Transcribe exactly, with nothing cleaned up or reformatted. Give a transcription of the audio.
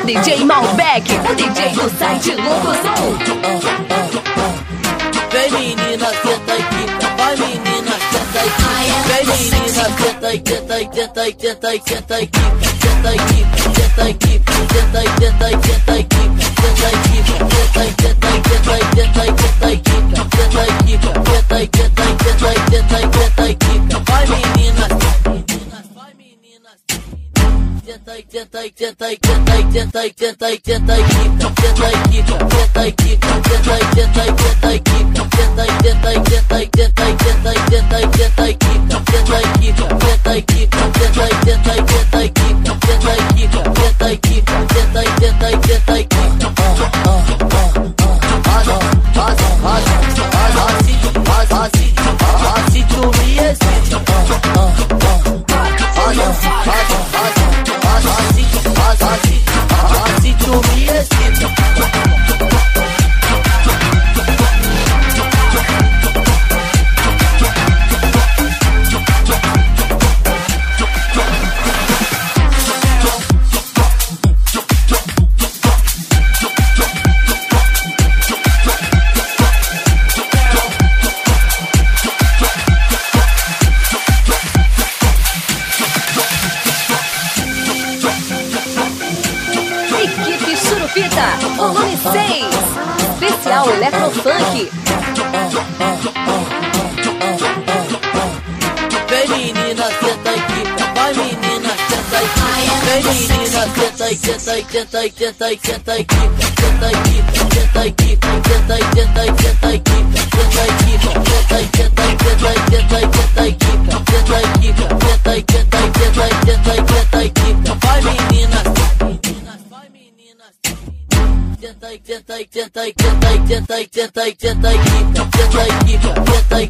D J Malbec, o D J do site Louco Som. Vem menina, senta e quica, vai menina, senta e quica. Vem menina, senta e senta e senta e senta e senta e quica. Senta e quica, senta e quica, senta e senta e senta e quica. Senta e quica, senta e senta e senta e senta e senta e quica. Senta e quica, senta e senta e senta e senta e senta e quica. Vai menina, vai menina. Senta e senta e senta e senta e senta e senta e senta e quica. Senta e quica, senta e quica, senta e senta e senta e quica. Senta e senta e senta e senta e senta e senta e senta e quica. Senta e quica, senta e quica, senta e senta e senta e quica. Senta e quica, senta e quica, senta e senta e senta e quica. Assim tu me excita. Assim tu me excita. Volume seis, especial Electrofunk. Vem menina, senta e quica, vai menina, senta e quica. Vem menina, senta e senta e senta e senta e senta e quica. Senta e quica, senta e quica, senta e senta e senta e quica. Senta e quica, senta e senta e senta e senta e senta e quica. Senta e quica, senta e senta e senta e senta e senta e quica. Vai menina, vai menina. Senta e senta e senta e senta e senta e senta e senta e quica. Senta e quica, senta e